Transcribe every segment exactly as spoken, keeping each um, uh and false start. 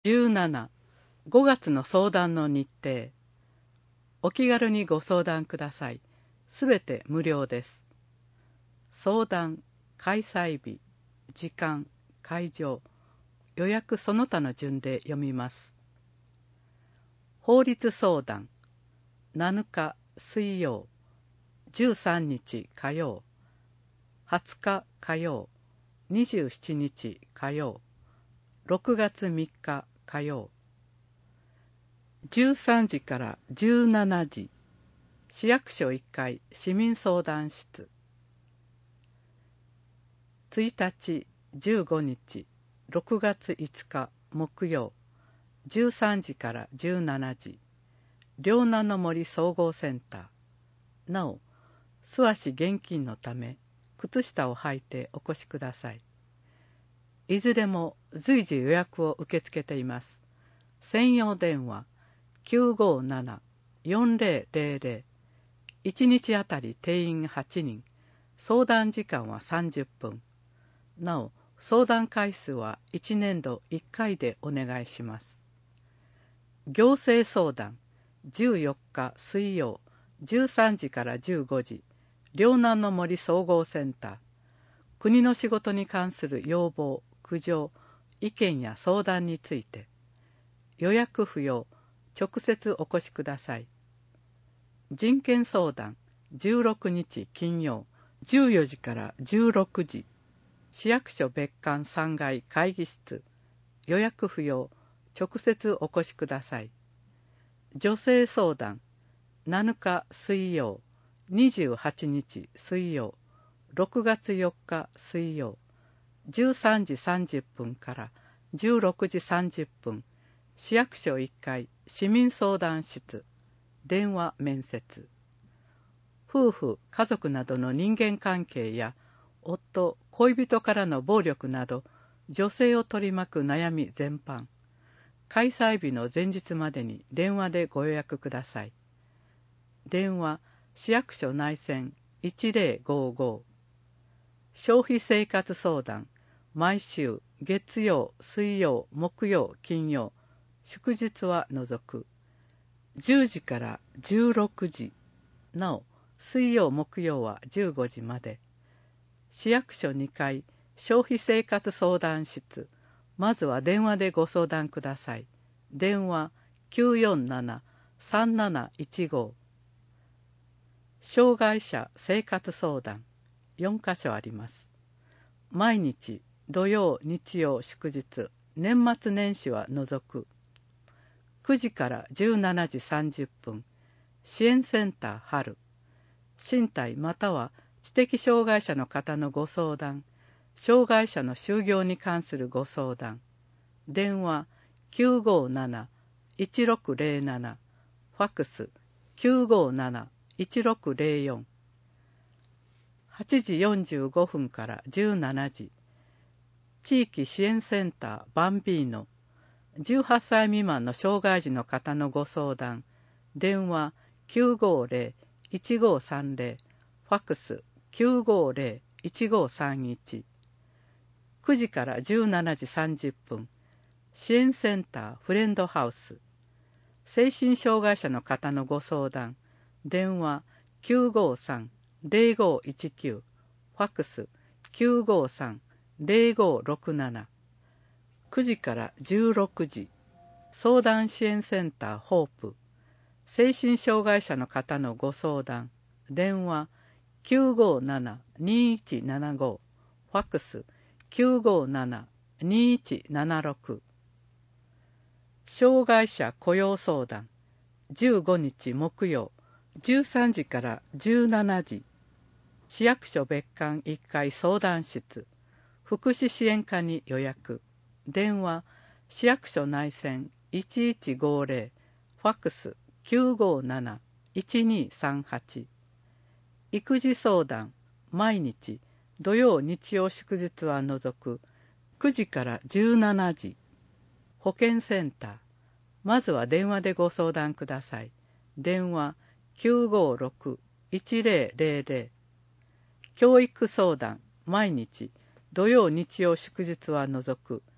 じゅうなな、ごがつの相談の日程。お気軽にご相談ください。すべて無料です。相談、開催日、時間、会場、予約その他の順で読みます。法律相談、なのか水曜、じゅうさんにち火曜、はつか火曜、にじゅうしちにち火曜、ろくがつみっか火曜、じゅうさんじからじゅうしちじ、市役所いっかい市民相談室。ついたち、じゅうごにち、ろくがついつか木曜、じゅうさんじからじゅうしちじ、両南の森総合センター。なお、素足現金のため、靴下を履いてお越しください。いずれも随時予約を受け付けています。専用電話きゅうごなな、よんぜろぜろぜろ。いちにちあたり定員はちにん。相談時間はさんじゅっぷん。なお、相談回数はいちねんどいっかいでお願いします。行政相談、じゅうよっか水曜、じゅうさんじからじゅうごじ、両南の森総合センター。国の仕事に関する要望、苦情、意見や相談について。予約不要、直接お越しください。人権相談、じゅうろくにち金曜、じゅうよじからじゅうろくじ、市役所別館さんがい会議室。予約不要、直接お越しください。女性相談、なのか水曜、にじゅうはちにち水曜、ろくがつよっか水曜、じゅうさんじさんじゅっぷんからじゅうろくじさんじゅっぷん、市役所いっかい市民相談室。電話面接。夫婦家族などの人間関係や夫恋人からの暴力など女性を取り巻く悩み全般。開催日の前日までに電話でご予約ください。電話市役所内線いちぜろごご。消費生活相談、毎週月曜水曜木曜金曜、祝日は除く。じゅうじからじゅうろくじ。なお、水曜木曜はじゅうごじまで。市役所にかい消費生活相談室。まずは電話でご相談ください。電話きゅうよんなな、さんなないちご。障害者生活相談、よんかしょあります。毎日土曜日曜祝日、年末年始は除く。くじからじゅうしちじさんじゅっぷん、支援センター春。身体または知的障害者の方のご相談、障害者の就業に関するご相談。電話きゅうごなな、いちろくぜろなな、ファックスきゅうごなな、いちろくぜろよん。はちじよんじゅうごふんからじゅうしちじ、地域支援センターバンビーノ。じゅうはっさい未満の障害児の方のご相談。電話きゅうごぜろ、いちごさんぜろ、ファックスきゅうごぜろ、いちごさんいち。くじからじゅうしちじさんじゅっぷん、支援センターフレンドハウス。精神障害者の方のご相談。電話きゅうごさん、ぜろごいちきゅう、ファックスきゅうごさん、ぜろごろくなな。くじからじゅうろくじ、相談支援センターホープ。精神障害者の方のご相談。電話きゅうごなな、にいちななご、ファックスきゅうごなな、にいちななろく。障害者雇用相談、じゅうごにち木曜、じゅうさんじからじゅうしちじ、市役所別館いっかい相談室。福祉支援課に予約。電話市役所内線いちいちごぜろ、ファックスきゅうごなな、いちにさんはち。育児相談、毎日土曜日曜祝日は除く。くじからじゅうしちじ。保健センター。まずは電話でご相談ください。電話きゅうごろく、いちぜろぜろぜろ。教育相談、毎日土曜日曜祝日は除く。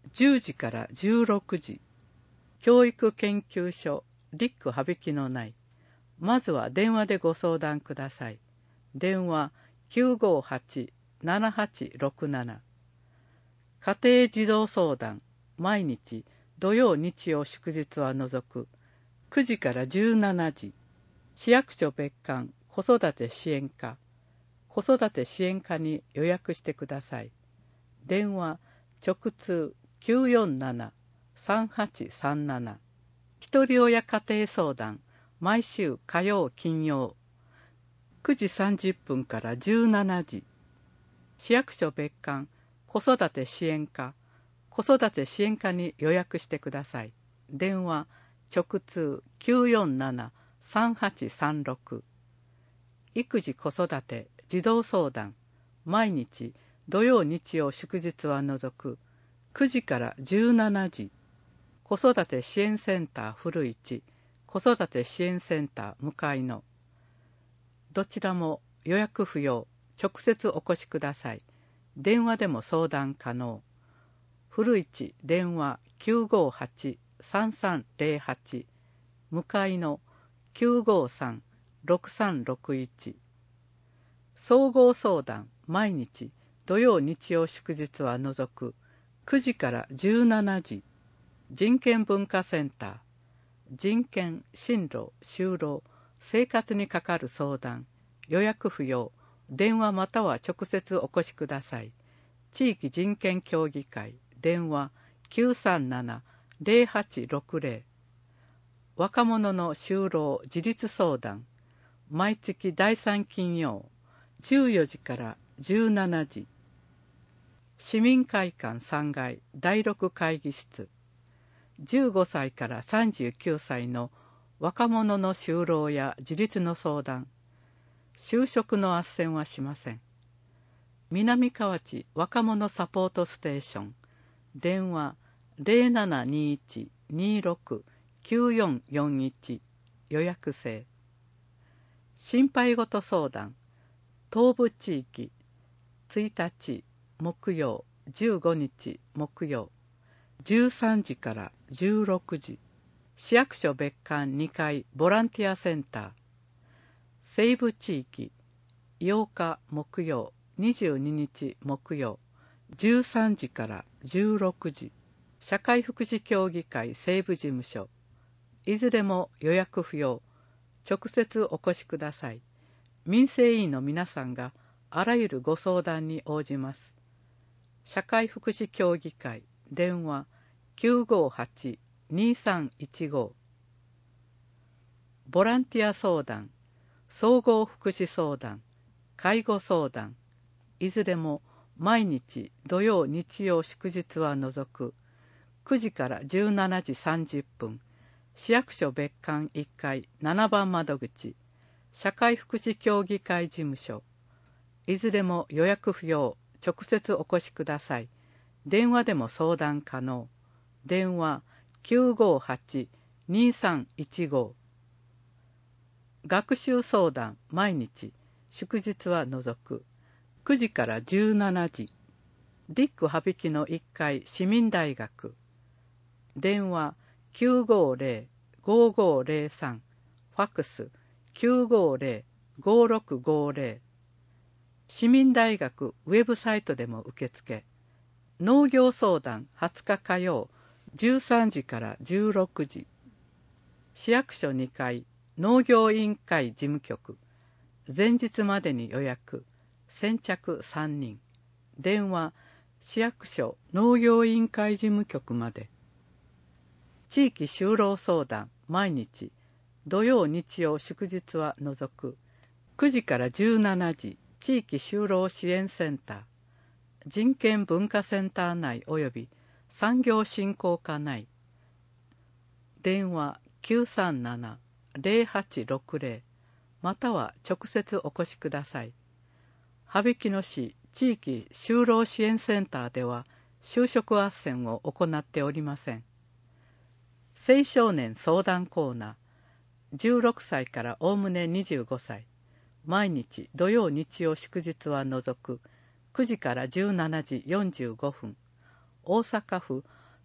じゅうじからじゅうろくじ、教育研究所リック羽引きのない。まずは電話でご相談ください。電話 きゅうごはち ななはちろくなな。家庭児童相談、毎日土曜日曜祝日は除くくじからじゅうしちじ、市役所別館子育て支援課、子育て支援課に予約してください。電話直通 きゅうよんなな さんはちさんなな。ひとり親家庭相談、毎週火曜金曜くじさんじゅっぷんからじゅうしちじ、市役所別館子育て支援課、子育て支援課に予約してください。電話直通 きゅうよんなな さんはちさんろく。育児子育て児童相談、毎日土曜日曜祝日は除くくじからじゅうしちじ、子育て支援センター古市、子育て支援センター向かいの。どちらも予約不要、直接お越しください。電話でも相談可能。古市電話 きゅうごはち さんさんぜろはち、向かいの きゅうごさん ろくさんろくいち。総合相談、毎日土曜日曜祝日は除くくじからじゅうしちじ、人権文化センター、人権、進路、就労、生活にかかる相談、予約不要、電話または直接お越しください。地域人権協議会、電話きゅうさんなな ぜろはちろくぜろ。若者の就労自立相談、毎月だいさん金曜じゅうよじからじゅうしちじ、市民会館さんがいだいろく会議室、じゅうごさいからさんじゅうきゅうさいの若者の就労や自立の相談、就職の斡旋はしません。南河内若者サポートステーション、電話 ぜろななにいち にろく きゅうよんよんいち、予約制。心配事相談、東部地域ついたち木曜、じゅうごにち木曜じゅうさんじからじゅうろくじ、市役所別館にかいボランティアセンター。西部地域ようか木曜、にじゅうににち木曜じゅうさんじからじゅうろくじ、社会福祉協議会西部事務所。いずれも予約不要、直接お越しください。民生委員の皆さんがあらゆるご相談に応じます。社会福祉協議会、電話きゅうごはち にさんいちご。ボランティア相談、総合福祉相談、介護相談、いずれも毎日土曜日曜祝日は除くくじからじゅうしちじさんじゅっぷん、市役所別館いっかいななばん窓口、社会福祉協議会事務所。いずれも予約不要、直接お越しください。電話でも相談可能。電話きゅうごはち にさんいちご。学習相談、毎日祝日は除くくじからじゅうしちじ、リック羽引のいっかい市民大学。電話きゅうごぜろ ごごぜろさん、ファックスきゅうごぜろ ごろくごぜろ。市民大学ウェブサイトでも受付。農業相談はつか火曜じゅうさんじからじゅうろくじ、市役所にかい農業委員会事務局。前日までに予約、先着さんにん。電話市役所農業委員会事務局まで。地域就労相談、毎日土曜日曜祝日は除くくじからじゅうしちじ、地域就労支援センター、人権文化センター内および産業振興課内。電話きゅうさんなな ぜろはちろくぜろ、または直接お越しください。羽曳野市地域就労支援センターでは就職斡旋を行っておりません。青少年相談コーナー、じゅうろくさいからおおむねにじゅうごさい、毎日土曜日曜祝日は除くくじからじゅうしちじよんじゅうごふん、大阪府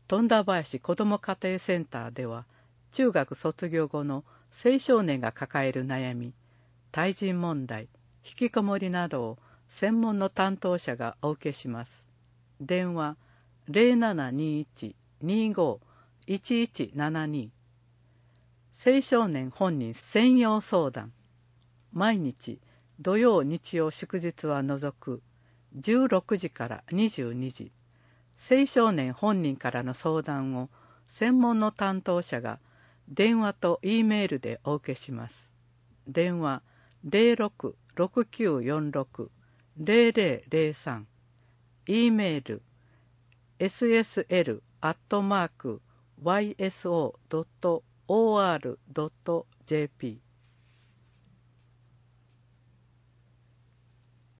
富田林子ども家庭センターでは、中学卒業後の青少年が抱える悩み、対人問題、引きこもりなどを専門の担当者がお受けします。電話ゼロななにいち にご いちいちななに。青少年本人専用相談。毎日土曜日曜祝日は除くじゅうろくじからにじゅうにじ。青少年本人からの相談を専門の担当者が電話と E メールでお受けします。電話ゼロろく ろくきゅうよんろく ゼロゼロゼロさん。E メール エスエスエル アットマーク ワイエスオー ドット オーアール ドット ジェーピー